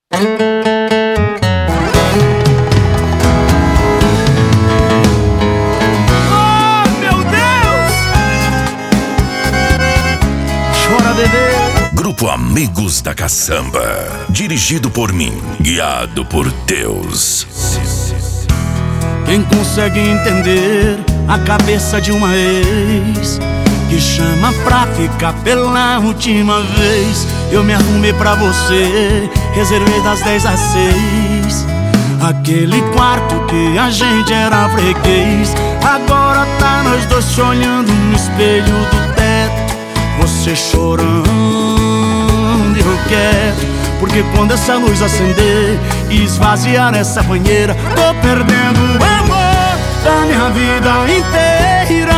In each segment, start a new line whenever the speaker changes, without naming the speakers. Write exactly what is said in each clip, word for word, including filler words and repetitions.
Oh, meu Deus! Chora, bebê.
Grupo Amigos da Caçamba, dirigido por mim, guiado por Deus.
Quem consegue entender a cabeça de uma ex que chama pra ficar pela última vez? Eu me arrumei pra você, reservei das dez às seis aquele quarto que a gente era freguês. Agora tá nós dois se olhando no espelho do teto, você chorando e eu quieto. Porque quando essa luz acender e esvaziar essa banheira, tô perdendo o amor da minha vida inteira.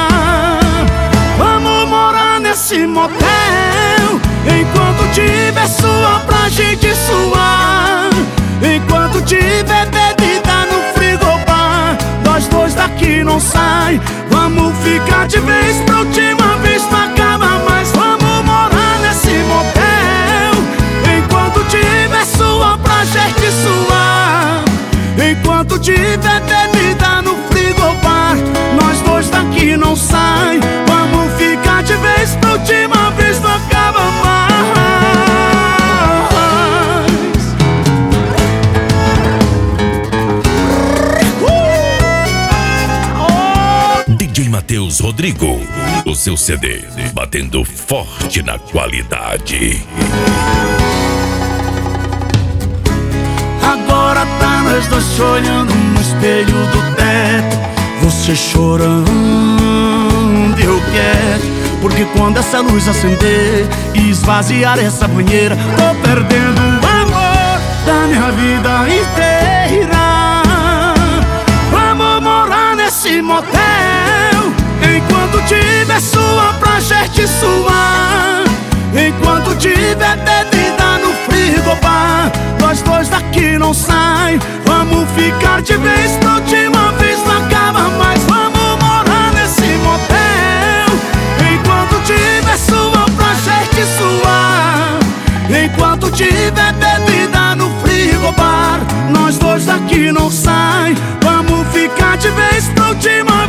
Vamos morar nesse motel, enquanto tiver suor pra gente suar, enquanto tiver bebida no frigobar, nós dois daqui não sai. Vamos ficar de vez pra última vez, não acaba mais. Vamos morar nesse motel, enquanto tiver suor pra gente suar, enquanto tiver bebida no frigobar, nós dois daqui não sai. Vamos ficar de vez pra última vez, não acaba mais.
D J Matheus Rodrigo, o seu C D, batendo forte na qualidade.
Agora tá nós dois se olhando no espelho do teto, você chorando e eu quieto. Porque quando essa luz acender e esvaziar essa banheira, tô perdendo o amor da minha vida inteira. Vamos morar nesse motel, enquanto tiver suor pra gente suar, enquanto tiver bebida no frigobar, nós dois daqui não sai. Vamos ficar de vez pra última vez, não acaba mais. Vamos morar nesse motel, enquanto tiver suor pra gente suar, enquanto tiver bebida no frigobar, nós dois daqui não sai. Vamos ficar de vez pra última